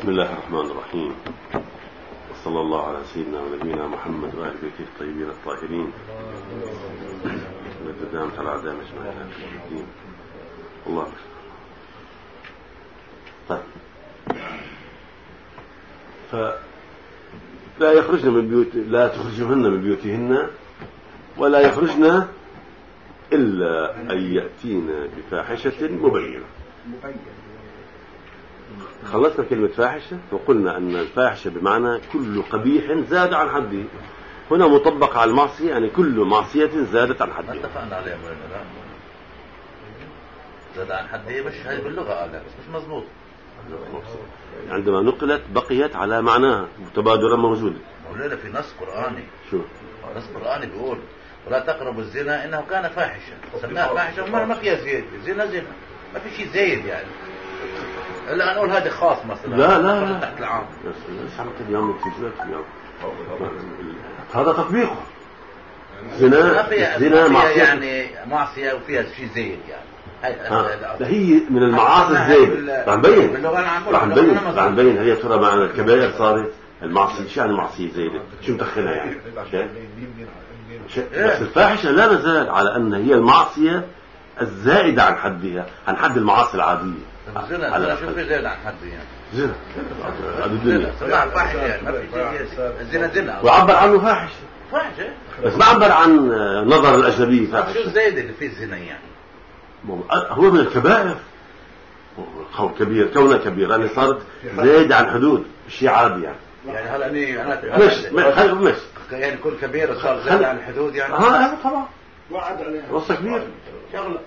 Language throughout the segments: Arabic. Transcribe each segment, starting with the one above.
بسم الله الرحمن الرحيم، وصلى الله على سيدنا ونبينا محمد وآل بيته الطيبين الطاهرين الذين دامت على أعدام أجمعين إلى الدين. الله أكبر. طيب، فلا يخرجن من بيوت، لا تخرجهن من بيوتهن ولا يخرجن إلا أن يأتين بفاحشة مبينة. خلصنا كلمة فاحشة وقلنا أن الفاحشة بمعنى كل قبيح زاد عن حده. هنا مطبق على المعصية، يعني كل معصية زادت عن حده. اتفقنا عليها مولانا، زاد عن حده، مش هاي باللغة قال بس مش مظبوط. عندما نقلت بقيت على معناها متبادرة موجودة. مولانا في نص قرآني، شو نص قرآني بيقول ولا تقربوا الزنا إنه كان فاحشة، سماها فاحشة ما فيها زيد، زنا ما في شيء زايد يعني، إلا نقول هذا خاص مثلا. لا تحت العام. هذا تطبيقه. زنا معصية، يعني معصية وفيها شيء زايد يعني. هي من المعاصي الزايدة. راح نبين هي ترى معنى الكبائر صارت المعصية. شو يعني معصية زايدة؟ شو مدخلها يعني؟ بس الفاحشة لا نزال على أن هي المعصية الزائدة عن حدها، عن حد المعاصي العادية. زنا شو في زائد عن حد يعني؟ زنا هذا الدنيا. فاحشة يعني ما في زنا. وعبر عنه فاحشة بس ما عبر عن نظر الأجنبي فاحشة. شو الزايد اللي فيه الزنا يعني؟ هو من الكبائر، كبير كونه كبير يعني صارت زايد عن حدود، شيء عادي يعني. يعني هلا مش يعني كل كبير صار زايد عن الحدود يعني. طبعا وعد عليها وصل كبير شغله.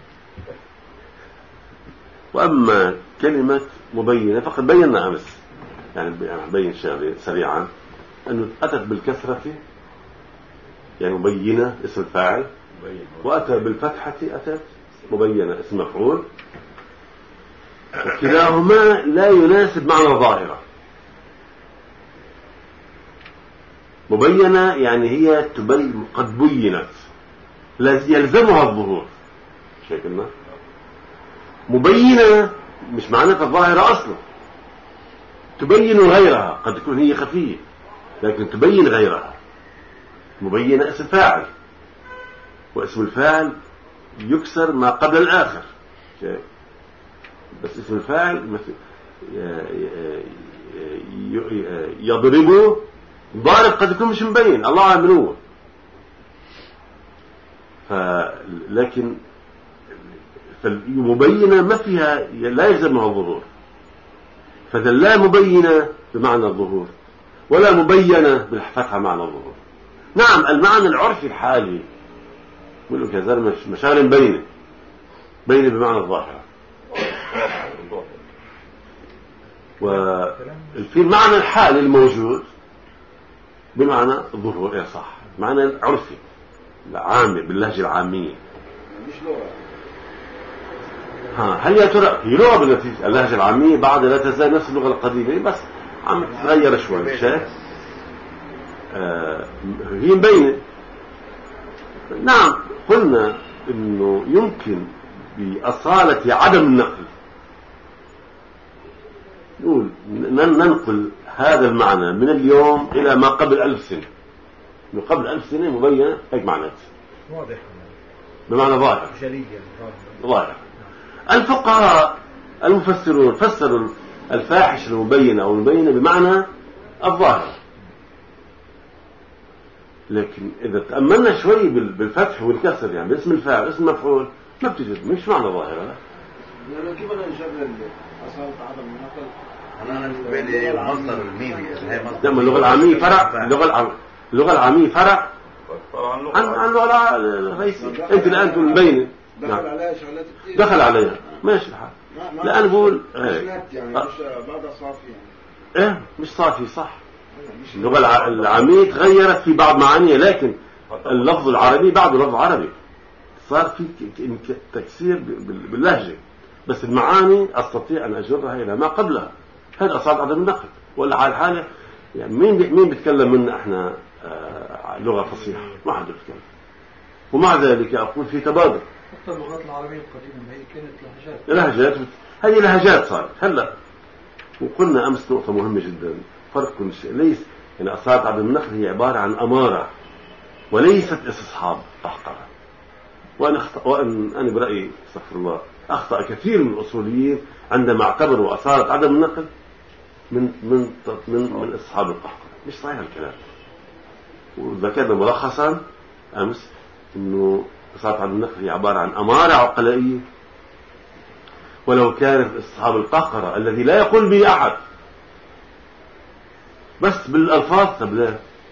وأما كلمة مبينة فقد بينا أمس، يعني بين سريعا أنه أتت بالكسرة يعني مبينة اسم الفاعل، وأتى بالفتحة أتت مبينة اسم مفعول، وكلاهما لا يناسب معنى ظاهرة. مبينة يعني هي قد بينت يلزمها الظهور، شايفنا. مبينة مش معناتها الظاهرة أصلا، تبين غيرها، قد تكون هي خفية لكن تبين غيرها. مبينة اسم فاعل، واسم الفاعل يكسر ما قبل الآخر، بس اسم الفاعل مثل يضربه، ضارب قد يكون مش مبين، الله أعلم هو. لكن فالمبينة ما فيها، لا يلزمها الظهور، فذا لا مبينة بمعنى الظهور ولا مبينة بالفتحة معنى الظهور. نعم المعنى العرفي الحالي يقول لك هذا مشاغل بينه بمعنى الظاهرة، وفي المعنى الحالي الموجود بمعنى الظهور. يا صح، معنى عرفي عامي باللهجة العامية. مش لغة. هل يا ترى هي لغة بالنتيجة؟ اللهجة العامية بعد لا تزال نفس اللغة القديمة بس عم تتغير شوي. شايف؟ هي مبينة. نعم قلنا انه يمكن بأصالة عدم النقل نقول ننقل هذا المعنى من اليوم إلى ما قبل 1000 سنة. من قبل 1000 سنة مبينة هيك معنات واضح بمعنى ظاهر ظاهر. الفقهاء المفسرون فسروا الفاحش المبينة أو المبينة بمعنى الظاهر، لكن إذا تأملنا شوي بالفتح والكسر يعني باسم الفاعل اسم مفعول ما بتجد مش معنى ظاهرة. لأنه كيف نشغل أصالة عدم النقل؟ أنا بين مصدر الميمي لما اللغة العامية فرع، اللغة العامية فرع عن اللغة الرئيسية. أنت الآن تقول مبينة دخل عليها شغلات كتير، دخل عليها ماشي الحال. لا أنا بقول يعني مش بعدها صافي يعني. مش صافي صح. اللغة العامية تغيرت في بعض معانيها، لكن اللفظ العربي بعده لفظ عربي، صار في تكسير باللهجة، بس المعاني أستطيع أن أجرها إلى ما قبلها. هذا أصاب عدم النقل. ولا على الحالة يعني مين بيتكلم منا إحنا لغة فصيحة؟ ما حد بيتكلم. ومع ذلك أقول في تبادل. حتى اللغات العربية القديمة هي كانت لهجات. هذه لهجات صارت هلا وقلنا أمس نقطة مهمة جدا، فرق كل شيء. ليس يعني أصالة عدم النقل هي عبارة عن أمارة وليست استصحاب قهقرة. وأنا برأيي استغفر الله أخطأ كثير من الأصوليين عندما اعتبروا أصالة عدم النقل من استصحاب القهقرة. مش صحيح الكلام. وذكرنا ملخصا أمس إنه أصالة عدم النقل هي عبارة عن أمارة عقلائية، ولو كانت استصحاب القهقرة الذي لا يقول به أحد بس بالألفاظ تبلاه.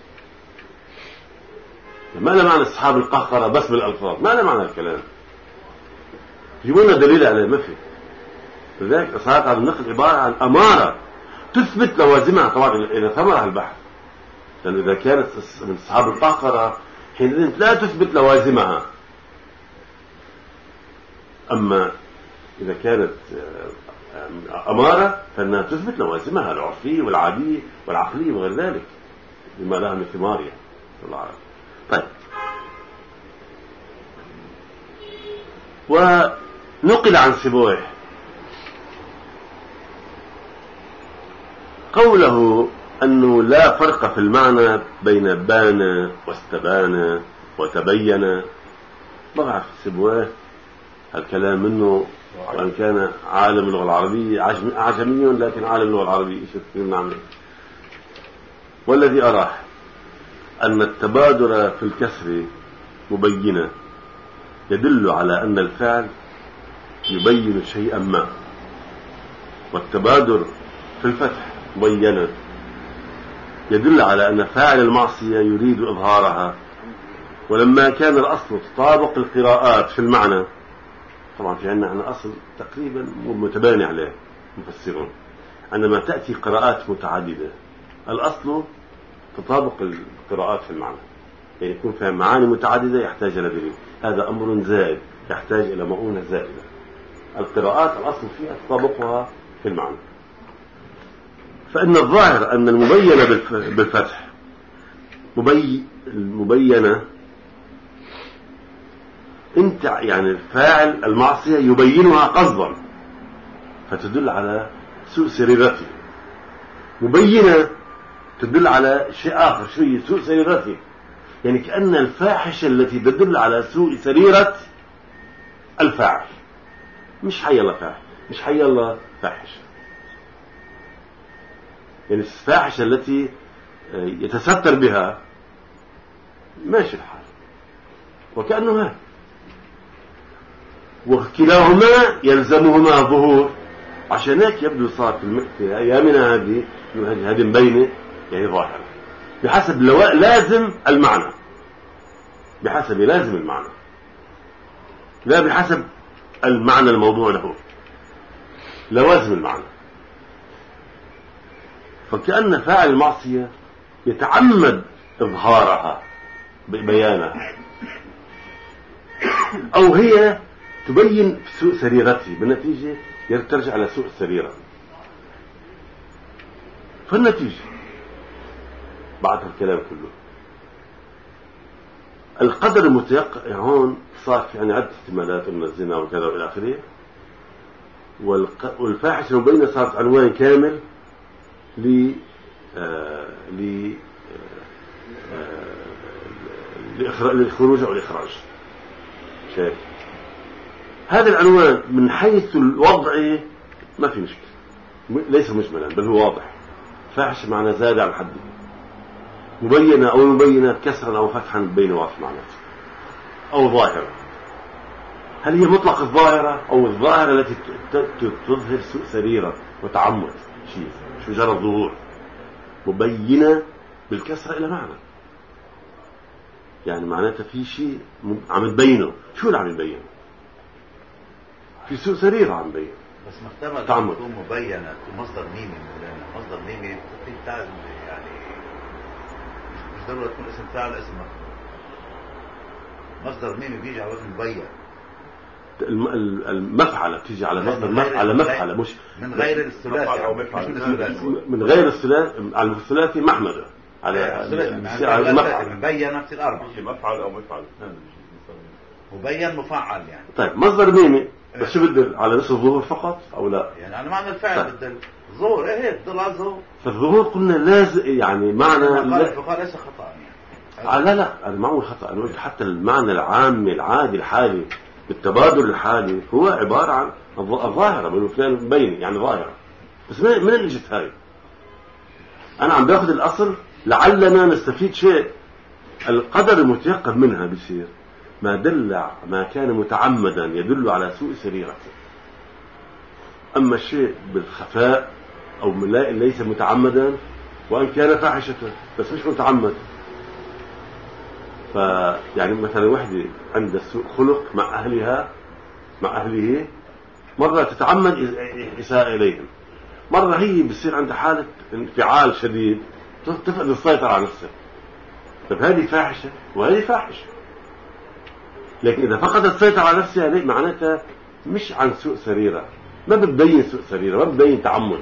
ما له معنى استصحاب القهقرة بس بالألفاظ؟ ما له معنى الكلام. يجيبوا لنا دليل عليه ما في. لذلك أصالة عدم النقل عبارة عن أمارة تثبت لوازمها طبعا إذا ثمرها البحث، لأن إذا كانت من استصحاب القهقرة حينئذ لا تثبت لوازمها. أما إذا كانت أمارة فإنها تثبت لوازمها العرفية والعادية والعقلية وغير ذلك بما لها من ثمار يعني. الله أعلم. طيب، ونقل عن سيبويه قوله أنه لا فرق في المعنى بين بان واستبان وتبين. ما بعرف سيبويه الكلام منه، وأن كان عالم اللغة العربية أعجمي لكن عالم اللغة العربية إيش كثير نعمل. والذي أراه أن التبادر في الكسر مبينة يدل على أن الفعل يبين شيئا ما، والتبادر في الفتح مبينة يدل على أن فاعل المعصية يريد إظهارها. ولما كان الأصل تطابق القراءات في المعنى، طبعا في عندنا أصل تقريبا متباني عليه مفسرون، عندما تأتي قراءات متعددة الأصل تطابق القراءات في المعنى، يعني يكون فيها معاني متعددة يحتاج إلى دليل. هذا أمر زائد يحتاج إلى مؤونة زائدة. القراءات الأصل فيها تطابقها في المعنى. فإن الظاهر أن المبينة بالفتح المبينة انت يعني فاعل المعصية يبينها قصدا فتدل على سوء سريرته. مبينة تدل على شيء آخر، شيء سوء سريرته، يعني كأن الفاحشة التي تدل على سوء سريرة الفاعل، مش حي الله فاحش، مش حي الله فاحشة، يعني الفاحشة التي يتستر بها ماشي الحال، وكأنه هذا وكلاهما يلزمهما ظهور. عشان هيك يبدو صار في أيامنا هذه مبينة يعني ظاهرة بحسب لازم المعنى، بحسب لازم المعنى لا بحسب المعنى الموضوع له، لوازم المعنى. فكأن فاعل المعصية يتعمد إظهارها ببيانها، أو هي تبين سوء سريرته، بالنتيجة يرتجع على سوء السريرة. فالنتيجة بعد الكلام كله القدر المتيقن هون صار في يعني عدة احتمالات من الزنا وكذا والى اخره، والفاحشة المبينة صارت عنوان كامل للخروج او الاخراج. شايف هذا العنوان من حيث الوضع ما في مشكلة، ليس مجملا بل هو واضح. فاحشة معنى زاد عن حده، مبينة أو مبينة كسرا أو فتحا بين واقف معناته، أو ظاهرة. هل هي مطلق الظاهرة أو الظاهرة التي تظهر سوء سريرة وتعمد شيء مش مجرد ظهور؟ مبينة بالكسرة إلى معنى، يعني معناتها في شيء عم تبينه. شو اللي عم يبينه؟ في سوء سريرة عم يبين. بس محتمل تكون مبينة مصدر ميمي، مصدر ميمي يعني مش ضروري تكون اسم فاعل اسم مصدر ميمي بيجي على وزن مبين. المفعلة بتيجي على مصدر مفعلة مش من غير الثلاثي أو مفعل من غير الثلاثي. على الثلاثي محمدة على المفعل مبين نفس الأربع مفعل أو مفعل مبين مفعل يعني. طيب مصدر ميمي بس شو بدل على نفس الظهور فقط أو لا؟ يعني على معنى الفعل بدل ظهور هيك طلع ظهور. فالظهور قلنا لازم يعني معنى الفقهاء ليس خطأ يعني. لا أنا ما هو خطأ. أنا قلت حتى المعنى العام العادي الحالي بالتبادل الحالي هو عبارة عن الظاهرة بين فلان بيني يعني ظاهرة. بس من اللي اجت هاي؟ أنا عم باخذ الأصل لعلنا نستفيد شيء. القدر المتيقن منها بيصير ما كان متعمدا يدل على سوء سريرته. أما الشيء بالخفاء أو ليس متعمدا وأن كان فاحشة بس مش متعمد. فيعني مثلا وحدة عندها سوء خلق مع أهله مرة تتعمد إساءة إليهم، مرة هي بتصير عندها حالة انفعال شديد تفقد السيطرة على نفسها. طب هذه فاحشة وهذه فاحشة، لكن إذا فقدت السيطرة على نفسها معناتها مش عن سوء سريرة، ما بتبين سوء سريرة، ما بتبين تعمد،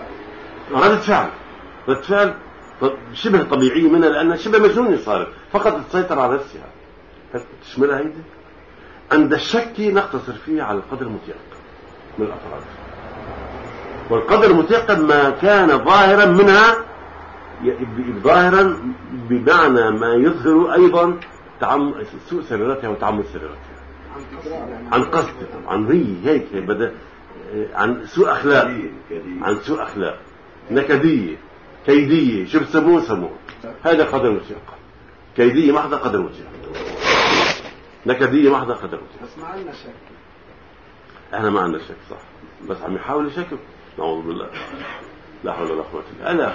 ردة فعل شبه طبيعية منها لأنها شبه مجنونة صارت، فقدت السيطرة على نفسها. تشملها هيدي. عند الشك نقتصر فيه على القدر المتيقن من الأفراد، والقدر المتيقن ما كان ظاهرا منها، ظاهرا بمعنى ما يظهر أيضا سوء سريرتها وتعمد سريرتها، عن قصد، عن هيك بدأ، عن سوء أخلاق، نكدية، كيدية، شو بسموه هذا قدر متيقن. كيدية محضة قدر متيقن، نكدية محضة قدر متيقن. بس ما عندنا شك. احنا ما عندنا شك صح، بس عم يحاول يشكك. نعوذ بالله، لا حول ولا قوة إلا بالله.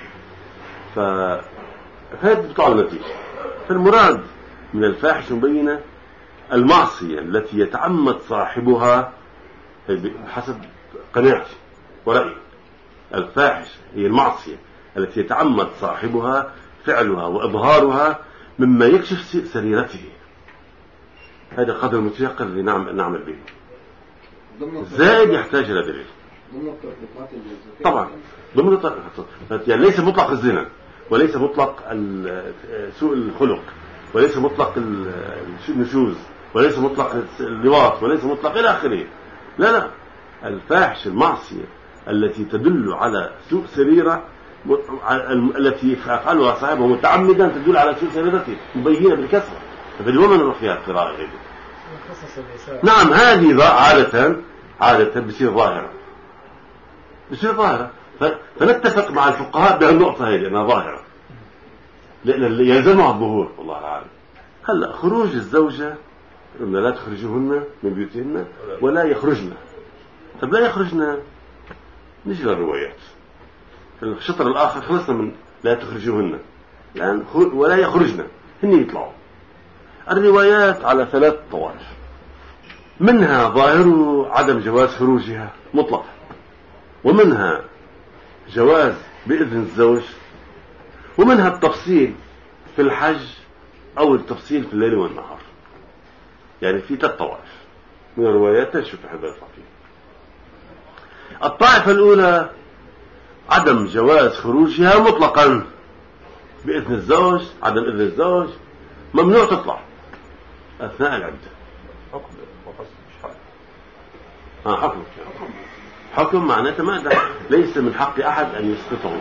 فهذا بتطلع النتيجة. فالمراد من الفاحشة مبينة المعصية التي يتعمد صاحبها حسب قناعتي ورأيي. الفاحشة هي المعصية التي يتعمد صاحبها فعلها وإظهارها مما يكشف سريرته. هذا قدر متيقن اللي نعمل به. زائد يحتاج إلى دليل. طبعا ضمن يعني ليس مطلق الزنا، وليس مطلق سوء الخلق، وليس مطلق النشوز، وليس مطلق اللواط، وليس مطلق إلى آخره. لا الفاحش المعصية التي تدل على سوء سريرة، التي يفعلها صاحبه متعمدا تدل على سوء سريرته مبينة بالكسرة. فهذه ومن الرخيات قراءة غيره. نعم هذه عادة بصير ظاهرة. فنتفق مع الفقهاء بهالنقطة هذه أنها ظاهرة، لأن اللي يلزمها الظهور والله العالم. هلا خروج الزوجة قلنا لا تخرجوهن من بيوتهن ولا يخرجن. طب لا يخرجن، نجي للروايات. الشطر الآخر خلصنا من لا تخرجوهن لأن ولا يخرجن، هن يطلعوا. الروايات على 3 طوائف، منها ظاهر عدم جواز خروجها مطلقا، ومنها جواز بإذن الزوج، ومنها التفصيل في الحج أو التفصيل في الليل والنهار. يعني في 3 طوائف من الروايات تشوف هذا الفقيه. الطائفة الأولى عدم جواز خروجها مطلقا بإذن الزوج، عدم إذن الزوج، ممنوع تطلع أثناء العدة. حكم معناته ما ليس من حق أحد أن يسقطه.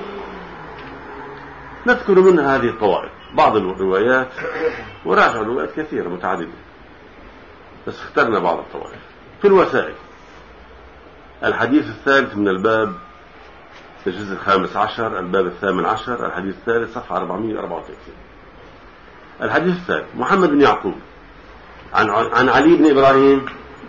نذكر منها هذه الطوائف بعض الروايات، وراجع الروايات كثيرة متعددة، بس اخترنا بعض الطوائف. في الوسائل الحديث الثالث من الباب الجزء 15 الباب 18 الحديث الثالث صفحة 434. الحديث الثالث محمد بن يعقوب عن علي بن إبراهيم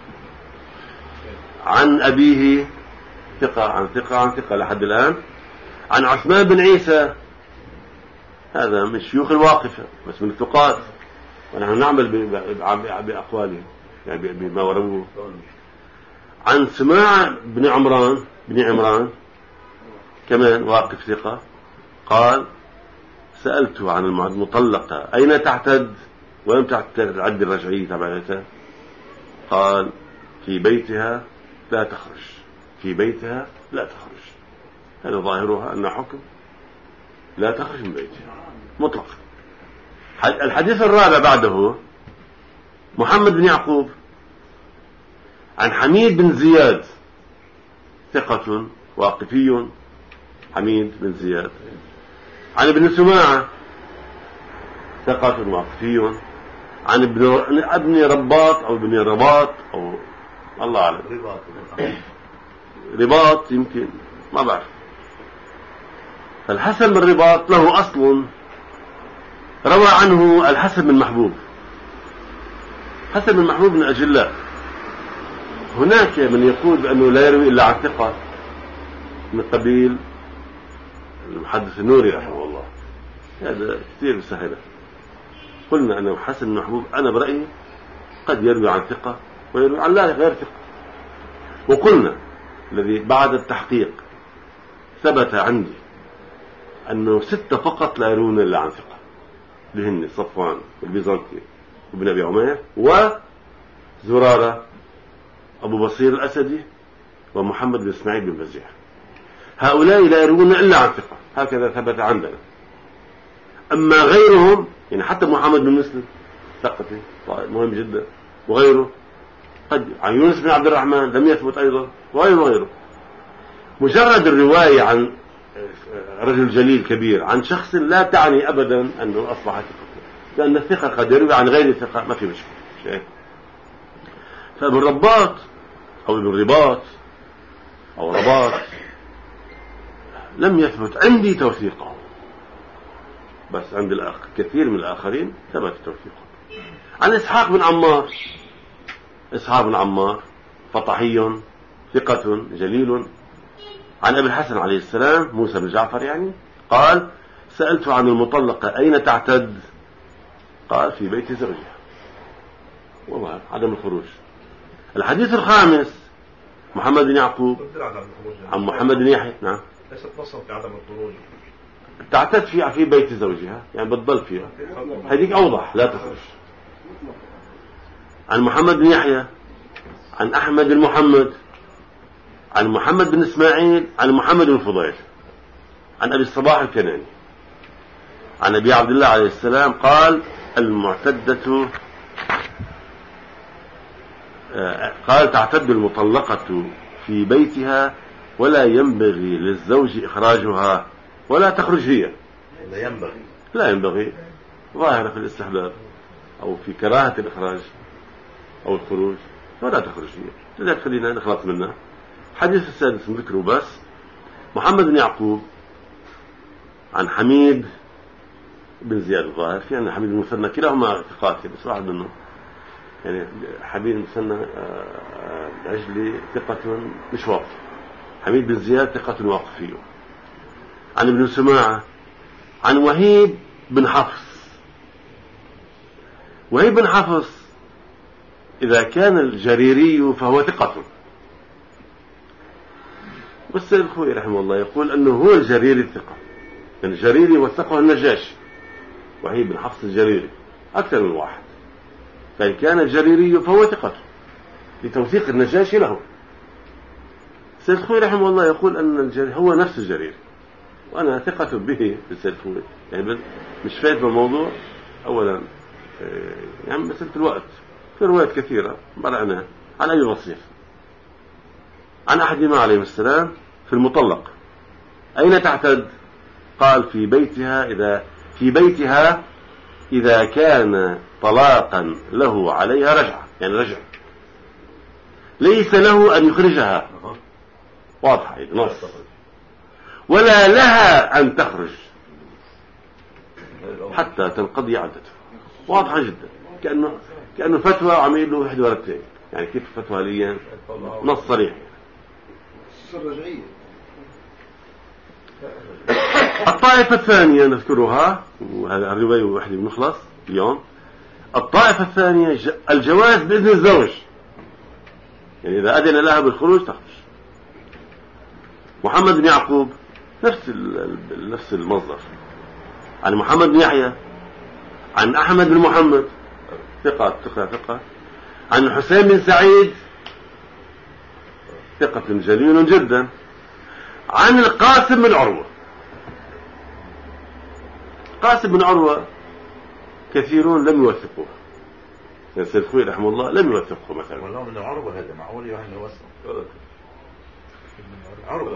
عن أبيه ثقة عن ثقة لحد الآن، عن عثمان بن عيسى، هذا من شيوخ الواقفة بس من الثقات، ونحن نعمل بأقوالهم يعني بما وروه. عن سماع بن عمران كمان واقف ثقة، قال سألته عن المطلقة أين تعتد وين تعتد العد الرجعي تبعتها؟ قال في بيتها لا تخرج، في بيتها لا تخرج. هذا ظاهرها أن حكم لا تخرج من بيتها مطلق. الحديث الرابع بعده محمد بن يعقوب عن حميد بن زياد ثقة واقفي حميد بن زياد. عن ابن سماعة ثقة واقفي. عن ابن رباط أو ابن رباط أو الله أعلم، رباط يمكن ما بعرف. فالحسن بن رباط له أصل روى عنه الحسن بن محبوب. حسن بن محبوب من أجلاء. هناك من يقول بأنه لا يروي إلا عن ثقة من قبيل المحدث النوري رحمه الله، هذا كثير سهلة. قلنا أنه حسن بن محبوب أنا برأيي قد يروي عن ثقة ويروي عن لا غير ثقة. وقلنا الذي بعد التحقيق ثبت عندي أنه 6 فقط لا يروون إلا عن ثقة، بهن صفوان والبيزنطي وابن أبي عمير وزرارة أبو بصير الأسدي ومحمد بن إسماعيل بن بزيح. هؤلاء لا يروون إلا عن ثقة، هكذا ثبت عندنا. أما غيرهم يعني حتى محمد بن مسلم ثقته مهم جدا وغيره، قد عن يونس بن عبد الرحمن لم يثبت أيضا وغيره. مجرد الرواية عن رجل جليل كبير عن شخص لا تعني أبدا أنه أصبح ثقة، لأن الثقة قد يروي عن غير ثقة، ما في مشكلة. فابن رباط أو ابن رباط أو رباط لم يثبت عندي توثيقه، بس عند كثير من الآخرين ثبت توثيقه. عن إسحاق بن عمار، إسحاق بن عمار فطحي ثقة جليل. عن أبي الحسن عليه السلام موسى بن جعفر يعني قال: سألت عن المطلقة أين تعتد؟ قال: في بيت زوجها. والله عدم الخروج. الحديث الخامس محمد بن يعقوب عن محمد بن يحيى. نعم، ليست نصا في عدم الخروج، تعتد في بيت زوجها يعني بتضل فيها، هذيك أوضح لا تخرج. عن محمد بن يحيى عن أحمد بن محمد عن محمد بن إسماعيل عن محمد بن فضيل عن أبي الصباح الكناني عن أبي عبد الله عليه السلام قال: المعتدة قال: تعتد المطلقة في بيتها ولا ينبغي للزوج إخراجها ولا تخرج هي. لا ينبغي ظاهرة في الاستحباب أو في كراهة الإخراج أو الخروج، ولا تخرج هي. لذلك خلينا نخلص منها. حديث السادس نذكره بس. محمد بن يعقوب عن حميد بن زياد الظاهر، في عندنا حميد المثنى كلاهما ثقات، بس واحد منهم يعني حميد المثنى العجلي ثقة مش واقف، حميد بن زياد ثقة واقف فيه. عن ابن سماعة عن وهيب بن حفص. وهيب بن حفص إذا كان الجريري فهو ثقة، والسيد الخوئي رحمه الله يقول أنه هو الجريري الثقة، يعني الجريري وثقه النجاشي، وهيب بن حفص الجريري أكثر من واحد، فإن كان الجريري فهو ثقة لتوثيق النجاشي له. السيد الخوئي رحمه الله يقول أن الجريري هو نفس الجريري، وأنا ثقة به بالسيد الخوئي، يعني مش فايت بالموضوع. أولا يعني مسألة الوقت، في روايات كثيرة مرعناها عن أي وصيف. عن أحدهما عليه السلام في المطلق: أين تعتد؟ قال: في بيتها إذا كان طلاقا له عليها رجعة، يعني رجع ليس له أن يخرجها، واضحة نص، ولا لها أن تخرج حتى تنقضي عدته، واضحة جدا، كأنه فتوى عميل له 1 ولا 2، يعني كيف فتوى ليا نص صريح. الطائفة الثانية نذكرها، وهذا الرواية واحدة بنخلص اليوم. الطائفة الثانية الجواز بإذن الزوج، يعني إذا أذن لها بالخروج تخرج. محمد بن يعقوب نفس المصدر. عن محمد بن يحيى عن أحمد بن محمد ثقة. عن حسين بن سعيد ثقة جليل جدا. عن القاسم بن عروة. قاسم بن عروة كثيرون لم يوثقوه، يعني سيد الخوئي رحمه الله لم يوثقه مثلا. والله من عروة هذا معقول يعني يوثق؟ عروة.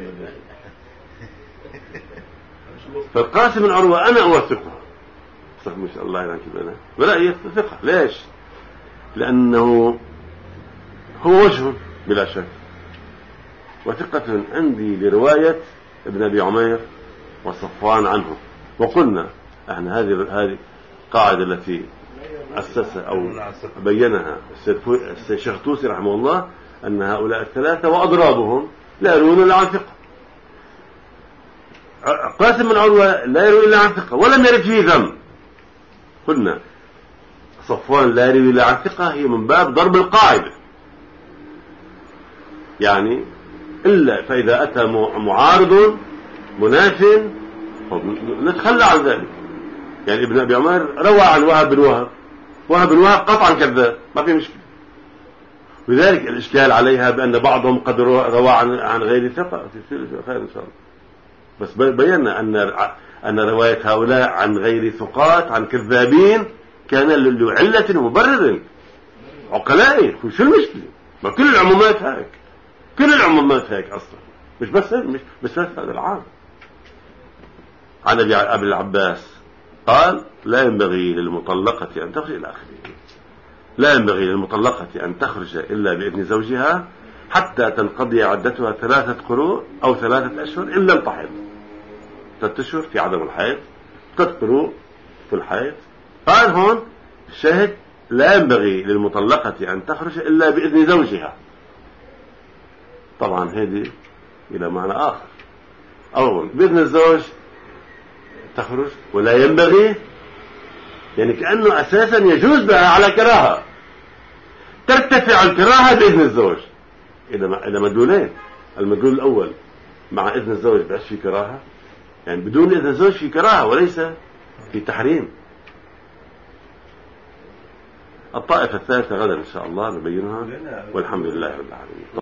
فالقاسم بن عروة أنا أوثقه، صح ما شاء الله يعني كده، ولا يثقه. ليش؟ لأنه هو وجه بلا شك، وثقة عندي لرواية ابن أبي عمير وصفوان عنه. وقلنا احنا هذه القاعدة التي أسسها أو بينها الشيخ توسي رحمه الله، أن هؤلاء الثلاثة وأضرابهم لا يروون إلا عن ثقة. قاسم بن عروة لا يروي إلا عن ثقة ولم يرد فيه ذنب. قلنا صفوان لا يروي إلا عن ثقة، هي من باب ضرب القاعدة، يعني إلا فإذا أتى معارض مناف نتخلى عن ذلك. يعني ابن أبي عمر روى عن وهب بن وهب قطعا كذاب، ما في مشكلة. لذلك الإشكال عليها بأن بعضهم قد روى عن غير ثقة، في خير إن شاء الله. بس بينا أن رواية هؤلاء عن غير ثقات عن كذابين كان لعلة ومبرر عقلائي. شو المشكلة؟ ما كل العمومات هيك، كل العمومات هيك أصلا، مش بس هذا العام. عن أبي العباس قال: لا ينبغي للمطلقة أن تخرج إلى آخره، لا ينبغي للمطلقة أن تخرج إلا بإذن زوجها حتى تنقضي عدتها 3 قروء أو 3 أشهر إلا الحيض. 3 أشهر في عدم الحيض، 3 قروء في الحيض. قال هون الشاهد: لا ينبغي للمطلقة أن تخرج إلا بإذن زوجها. طبعا هذه إلى معنى آخر، أو بإذن الزوج تخرج، ولا ينبغي يعني كأنه أساسا يجوز بها على كراهة، ترتفع الكراهة بإذن الزوج. إذا مدلولين، المدلول الأول مع إذن الزوج بأش في كراهة، يعني بدون إذن الزوج في كراهة وليس في تحريم. الطائفة الثالثة غدا إن شاء الله نبينها، والحمد لله رب العالمين.